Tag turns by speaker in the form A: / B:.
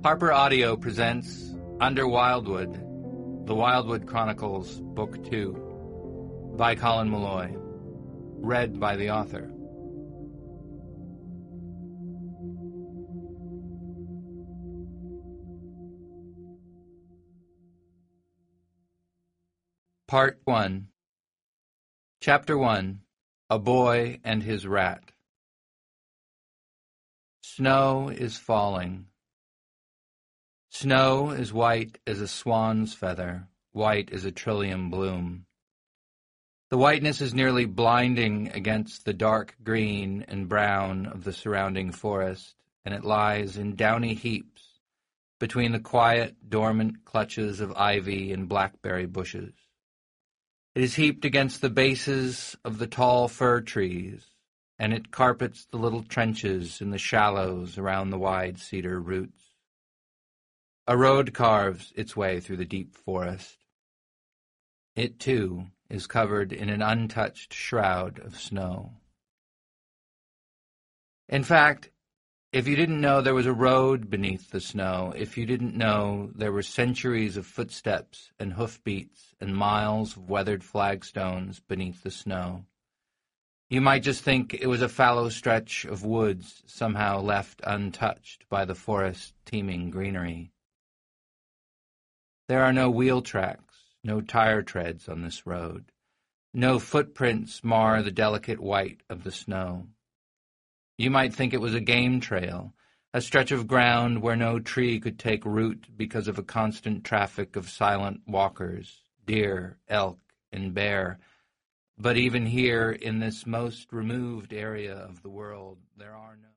A: Harper Audio presents Under Wildwood, The Wildwood Chronicles, Book 2, by Colin Meloy, read by the author. Part 1. Chapter 1. A Boy and His Rat. Snow is falling. Snow is white as a swan's feather, white as a trillium bloom. The whiteness is nearly blinding against the dark green and brown of the surrounding forest, and it lies in downy heaps between the quiet, dormant clutches of ivy and blackberry bushes. It is heaped against the bases of the tall fir trees, and it carpets the little trenches in the shallows around the wide cedar roots. A road carves its way through the deep forest. It, too, is covered in an untouched shroud of snow. In fact, if you didn't know there was a road beneath the snow, if you didn't know there were centuries of footsteps and hoofbeats and miles of weathered flagstones beneath the snow, you might just think it was a fallow stretch of woods somehow left untouched by the forest's teeming greenery. There are no wheel tracks, no tire treads on this road. No footprints mar the delicate white of the snow. You might think it was a game trail, a stretch of ground where no tree could take root because of a constant traffic of silent walkers, deer, elk, and bear. But even here, in this most removed area of the world, there are no...